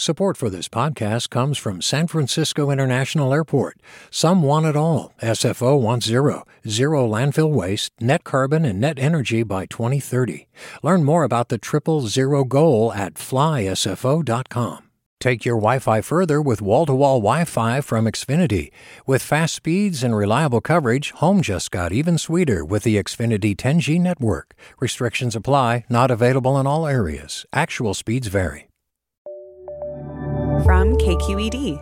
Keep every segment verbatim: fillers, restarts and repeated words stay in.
Support for this podcast comes from San Francisco International Airport. Some want it all. S F O wants zero. Zero landfill waste, net carbon, and net energy by twenty thirty. Learn more about the triple zero goal at fly S F O dot com. Take your Wi-Fi further with wall-to-wall Wi-Fi from Xfinity. With fast speeds and reliable coverage, home just got even sweeter with the Xfinity ten G network. Restrictions apply, not available in all areas. Actual speeds vary. From K Q E D.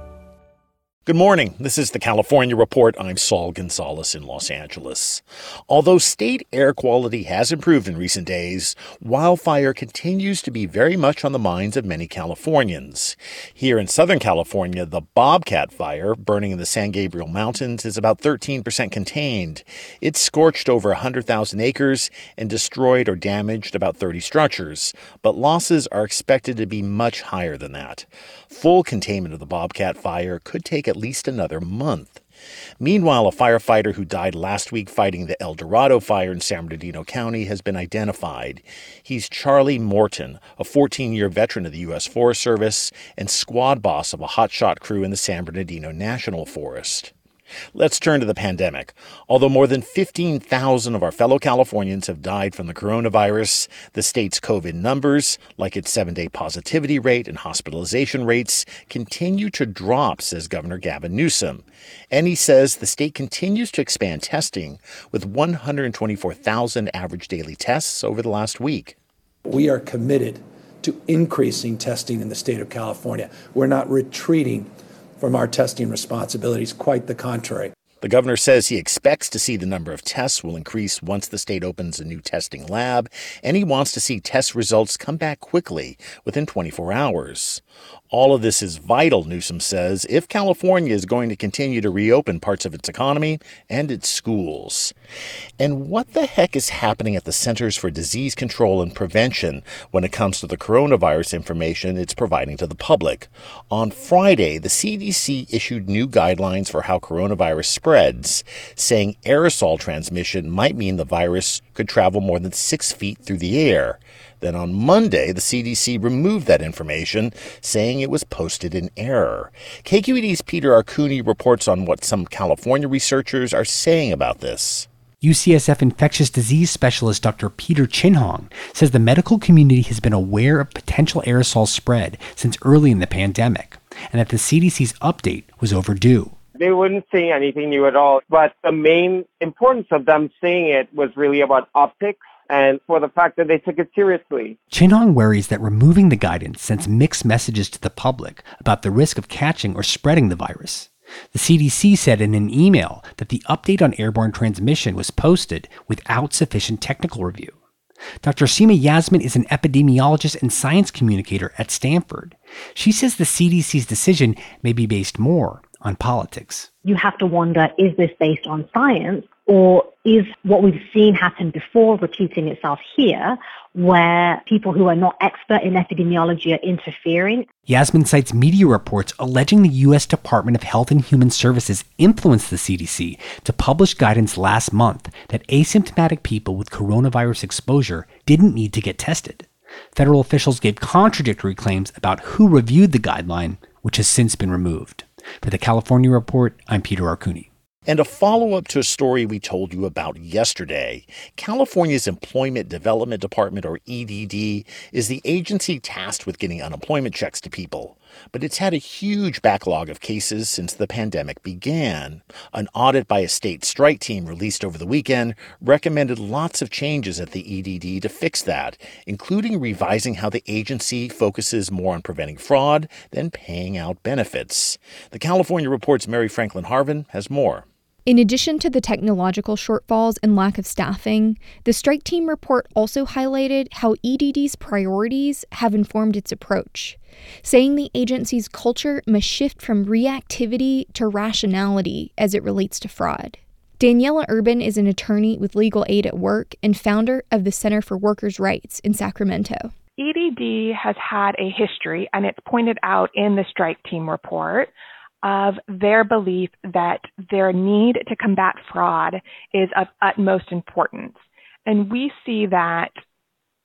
Good morning. This is the California Report. I'm Saul Gonzalez in Los Angeles. Although state air quality has improved in recent days, wildfire continues to be very much on the minds of many Californians. Here in Southern California, the Bobcat fire, burning in the San Gabriel Mountains, is about thirteen percent contained. It scorched over one hundred thousand acres and destroyed or damaged about thirty structures, but losses are expected to be much higher than that. Full containment of the Bobcat fire could take at least another month. Meanwhile, a firefighter who died last week fighting the El Dorado fire in San Bernardino County has been identified. He's Charlie Morton, a fourteen-year veteran of the U S Forest Service and squad boss of a hotshot crew in the San Bernardino National Forest. Let's turn to the pandemic. Although more than fifteen thousand of our fellow Californians have died from the coronavirus, the state's COVID numbers, like its seven-day positivity rate and hospitalization rates, continue to drop, says Governor Gavin Newsom. And he says the state continues to expand testing with one hundred twenty-four thousand average daily tests over the last week. We are committed to increasing testing in the state of California. We're not retreating from our testing responsibilities, quite the contrary. The governor says he expects to see the number of tests will increase once the state opens a new testing lab, and he wants to see test results come back quickly, within twenty-four hours. All of this is vital, Newsom says, if California is going to continue to reopen parts of its economy and its schools. And what the heck is happening at the Centers for Disease Control and Prevention when it comes to the coronavirus information it's providing to the public? On Friday, the C D C issued new guidelines for how coronavirus spreads, saying aerosol transmission might mean the virus could travel more than six feet through the air. Then on Monday, the C D C removed that information, saying it was posted in error. K Q E D's Peter Arcuni reports on what some California researchers are saying about this. U C S F infectious disease specialist Doctor Peter Chin-Hong says the medical community has been aware of potential aerosol spread since early in the pandemic, and that the C D C's update was overdue. They wouldn't say anything new at all, but the main importance of them saying it was really about optics and for the fact that they took it seriously. Chin-Hong worries that removing the guidance sends mixed messages to the public about the risk of catching or spreading the virus. The C D C said in an email that the update on airborne transmission was posted without sufficient technical review. Doctor Seema Yasmin is an epidemiologist and science communicator at Stanford. She says the C D C's decision may be based more on politics. You have to wonder, is this based on science, or is what we've seen happen before repeating itself here, where people who are not expert in epidemiology are interfering? Yasmin cites media reports alleging the U S Department of Health and Human Services influenced the C D C to publish guidance last month that asymptomatic people with coronavirus exposure didn't need to get tested. Federal officials gave contradictory claims about who reviewed the guideline, which has since been removed. For the California Report, I'm Peter Arcuni. And a follow-up to a story we told you about yesterday, California's Employment Development Department, or E D D, is the agency tasked with getting unemployment checks to people. But it's had a huge backlog of cases since the pandemic began. An audit by a state strike team released over the weekend recommended lots of changes at the E D D to fix that, including revising how the agency focuses more on preventing fraud than paying out benefits. The California Report's Mary Franklin Harvin has more. In addition to the technological shortfalls and lack of staffing, the strike team report also highlighted how E D D's priorities have informed its approach, saying the agency's culture must shift from reactivity to rationality as it relates to fraud. Daniela Urban is an attorney with Legal Aid at Work and founder of the Center for Workers' Rights in Sacramento. E D D has had a history, and it's pointed out in the strike team report, of their belief that their need to combat fraud is of utmost importance. And we see that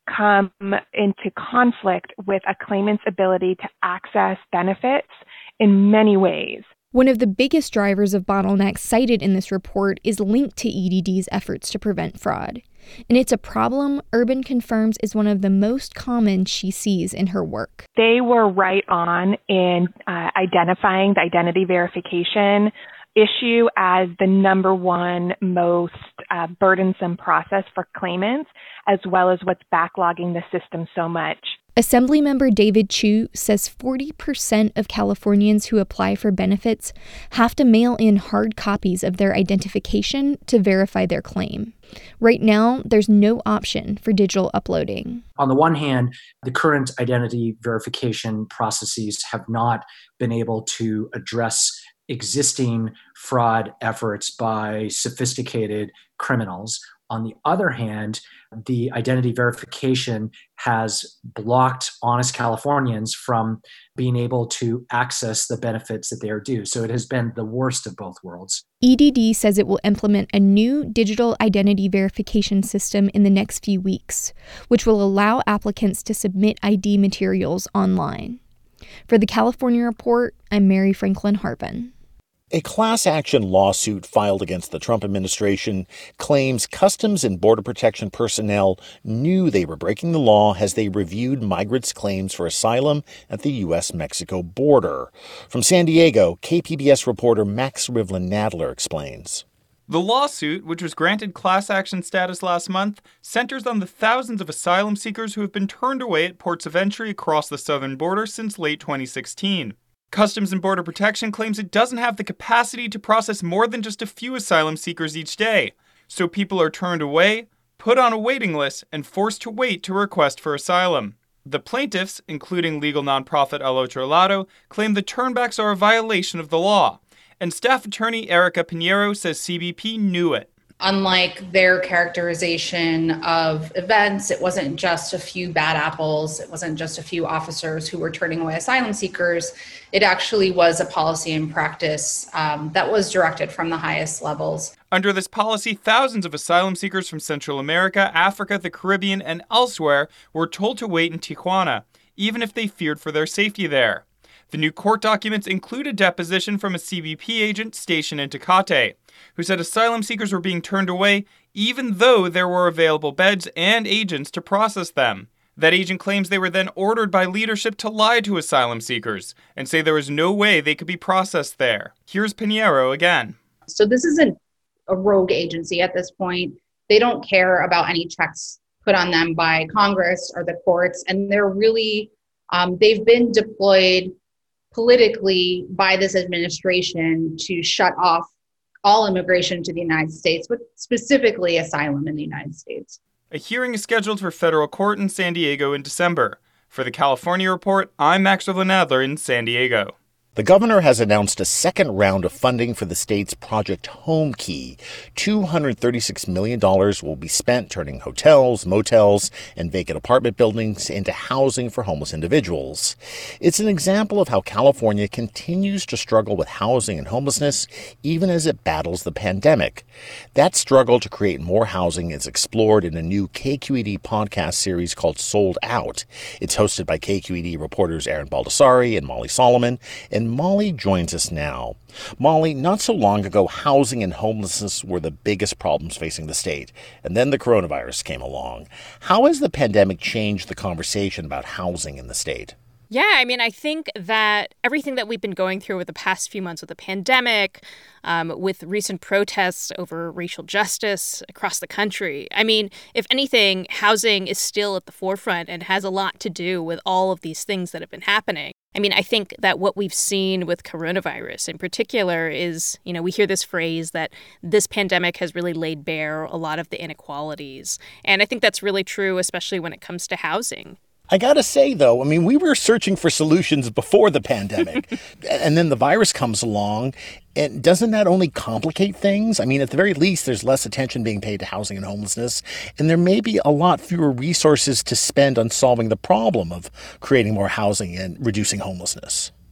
come into conflict with a claimant's ability to access benefits in many ways. One of the biggest drivers of bottlenecks cited in this report is linked to E D D's efforts to prevent fraud. And it's a problem Urban confirms is one of the most common she sees in her work. They were right on in uh, identifying the identity verification issue as the number one most uh, burdensome process for claimants, as well as what's backlogging the system so much. Assemblymember David Chu says forty percent of Californians who apply for benefits have to mail in hard copies of their identification to verify their claim. Right now, there's no option for digital uploading. On the one hand, the current identity verification processes have not been able to address existing fraud efforts by sophisticated criminals. On the other hand, the identity verification has blocked honest Californians from being able to access the benefits that they are due. So it has been the worst of both worlds. E D D says it will implement a new digital identity verification system in the next few weeks, which will allow applicants to submit I D materials online. For the California Report, I'm Mary Franklin Harvin. A class action lawsuit filed against the Trump administration claims Customs and Border Protection personnel knew they were breaking the law as they reviewed migrants' claims for asylum at the U S Mexico border. From San Diego, K P B S reporter Max Rivlin-Nadler explains. The lawsuit, which was granted class action status last month, centers on the thousands of asylum seekers who have been turned away at ports of entry across the southern border since late twenty sixteen. Customs and Border Protection claims it doesn't have the capacity to process more than just a few asylum seekers each day, so people are turned away, put on a waiting list, and forced to wait to request for asylum. The plaintiffs, including legal nonprofit El Otro Lado, claim the turnbacks are a violation of the law, and staff attorney Erica Pinheiro says C B P knew it. Unlike their characterization of events, it wasn't just a few bad apples. It wasn't just a few officers who were turning away asylum seekers. It actually was a policy and practice um, that was directed from the highest levels. Under this policy, thousands of asylum seekers from Central America, Africa, the Caribbean, and elsewhere were told to wait in Tijuana, even if they feared for their safety there. The new court documents include a deposition from a C B P agent stationed in Tecate, who said asylum seekers were being turned away even though there were available beds and agents to process them. That agent claims they were then ordered by leadership to lie to asylum seekers and say there was no way they could be processed there. Here's Pinheiro again. So this isn't a rogue agency at this point. They don't care about any checks put on them by Congress or the courts, and they're really, um, they've been deployed politically by this administration to shut off all immigration to the United States, but specifically asylum in the United States. A hearing is scheduled for federal court in San Diego in December. For the California Report, I'm Max Rivlin-Nadler in San Diego. The governor has announced a second round of funding for the state's Project Home Key. two hundred thirty-six million dollars will be spent turning hotels, motels, and vacant apartment buildings into housing for homeless individuals. It's an example of how California continues to struggle with housing and homelessness, even as it battles the pandemic. That struggle to create more housing is explored in a new K Q E D podcast series called Sold Out. It's hosted by K Q E D reporters Aaron Baldessari and Molly Solomon, and Molly joins us now. Molly, not so long ago, housing and homelessness were the biggest problems facing the state, and then the coronavirus came along. How has the pandemic changed the conversation about housing in the state? Yeah, I mean, I think that everything that we've been going through with the past few months with the pandemic, um, with recent protests over racial justice across the country, I mean, if anything, housing is still at the forefront and has a lot to do with all of these things that have been happening. I mean, I think that what we've seen with coronavirus in particular is, you know, we hear this phrase that this pandemic has really laid bare a lot of the inequalities. And I think that's really true, especially when it comes to housing. I gotta say, though, I mean, we were searching for solutions before the pandemic, and then the virus comes along, and doesn't that only complicate things? I mean, at the very least, there's less attention being paid to housing and homelessness, and there may be a lot fewer resources to spend on solving the problem of creating more housing and reducing homelessness.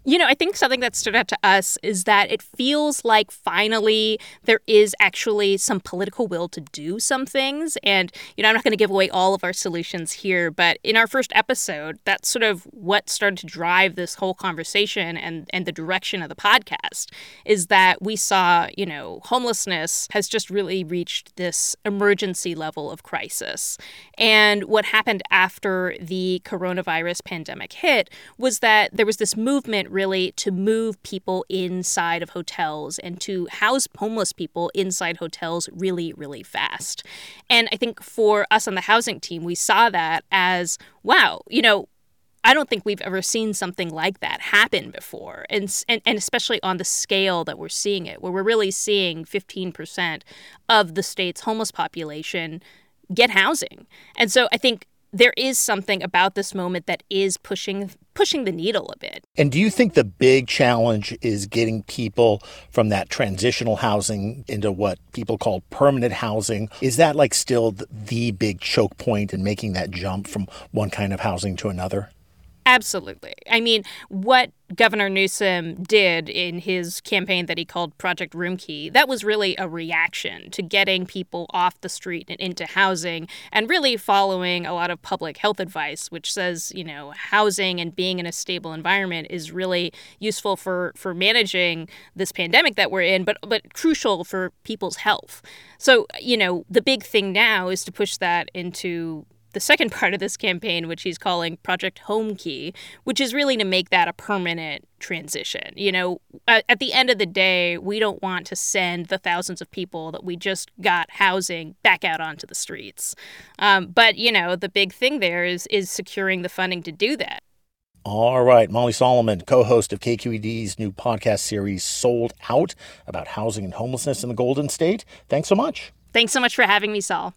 You know, I think something that stood out to us is that it feels like finally there is actually some political will to do some things. And, you know, I'm not going to give away all of our solutions here, but in our first episode, that's sort of what started to drive this whole conversation and, and the direction of the podcast, is that we saw, you know, homelessness has just really reached this emergency level of crisis. And what happened after the coronavirus pandemic hit was that there was this movement really to move people inside of hotels and to house homeless people inside hotels really, really fast. And I think for us on the housing team, we saw that as, wow, you know, I don't think we've ever seen something like that happen before, and, and and especially on the scale that we're seeing it, where we're really seeing fifteen percent of the state's homeless population get housing. And so I think there is something about this moment that is pushing pushing the needle a bit. And do you think the big challenge is getting people from that transitional housing into what people call permanent housing? Is that like still the big choke point in making that jump from one kind of housing to another? Absolutely. I mean, what Governor Newsom did in his campaign that he called Project Roomkey, that was really a reaction to getting people off the street and into housing, and really following a lot of public health advice, which says, you know, housing and being in a stable environment is really useful for, for managing this pandemic that we're in, but but crucial for people's health. So, you know, the big thing now is to push that into the second part of this campaign, which he's calling Project Homekey, which is really to make that a permanent transition. You know, at the end of the day, we don't want to send the thousands of people that we just got housing back out onto the streets. Um, but, you know, the big thing there is is securing the funding to do that. All right. Molly Solomon, co-host of K Q E D's new podcast series, Sold Out, about housing and homelessness in the Golden State. Thanks so much. Thanks so much for having me, Saul.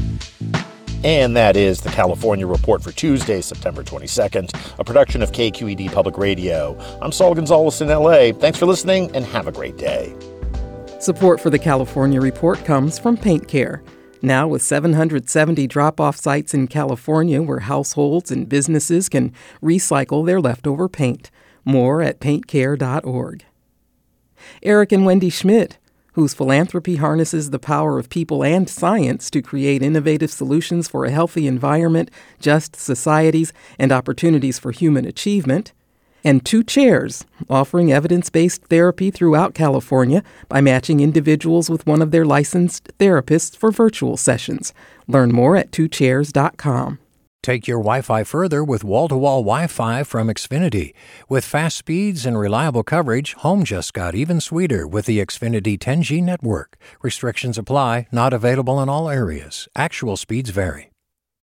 And that is the California Report for Tuesday, September twenty-second, a production of K Q E D Public Radio. I'm Saul Gonzalez in L A. Thanks for listening and have a great day. Support for the California Report comes from Paint Care. Now with seven hundred seventy drop-off sites in California where households and businesses can recycle their leftover paint. More at paint care dot org. Eric and Wendy Schmidt, whose philanthropy harnesses the power of people and science to create innovative solutions for a healthy environment, just societies, and opportunities for human achievement. And Two Chairs, offering evidence-based therapy throughout California by matching individuals with one of their licensed therapists for virtual sessions. Learn more at two chairs dot com. Take your Wi-Fi further with wall-to-wall Wi-Fi from Xfinity. With fast speeds and reliable coverage, home just got even sweeter with the Xfinity ten G network. Restrictions apply, not available in all areas. Actual speeds vary.